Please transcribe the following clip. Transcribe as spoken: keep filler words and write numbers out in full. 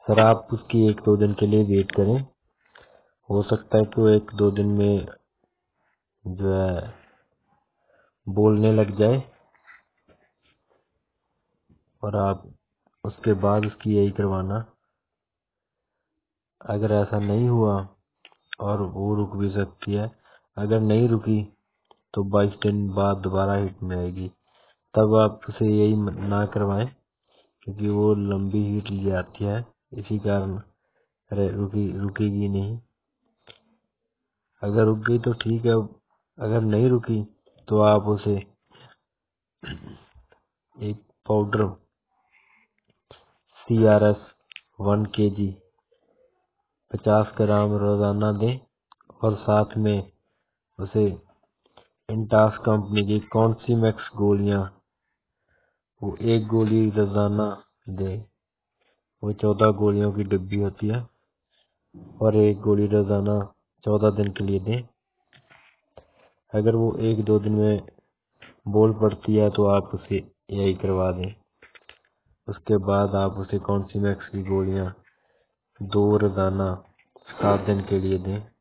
Sir आप उसकी एक दो दिन के लिए वेट करें, हो सकता है कि वो एक दो दिन में जो है बोलने लग जाए, और आप उसके बाद उसकी यही करवाना। अगर ऐसा नहीं हुआ, और वो रुक भी सकती है, अगर नहीं रुकी तो बाईस दिन बाद दोबारा हिट में आएगी, तब आप उसे यही ना करवाएं, क्योंकि वो लंबी हीट ले आती है, इसी कारण अरे रुकी रुकेगी नहीं। अगर रुक गई तो ठीक है, अगर नहीं रुकी तो आप उसे एक powder C R S one के जी पचास ग्राम रोजाना दें, और साथ में उसे इंटास कंपनी की कौन सी मैक्स गोलियां, वो एक गोली रोजाना दें। वो चौदह गोलियों की डिब्बी होती है, और एक गोली रोजाना चौदह दिन के लिए दें। अगर वो एक दो दिन में बोल पड़ती है तो आप उसे यही करवा दें। उसके बाद आप उसे कौन सी मैक्स की गोलियां दो रोजाना सात दिन के लिए दें।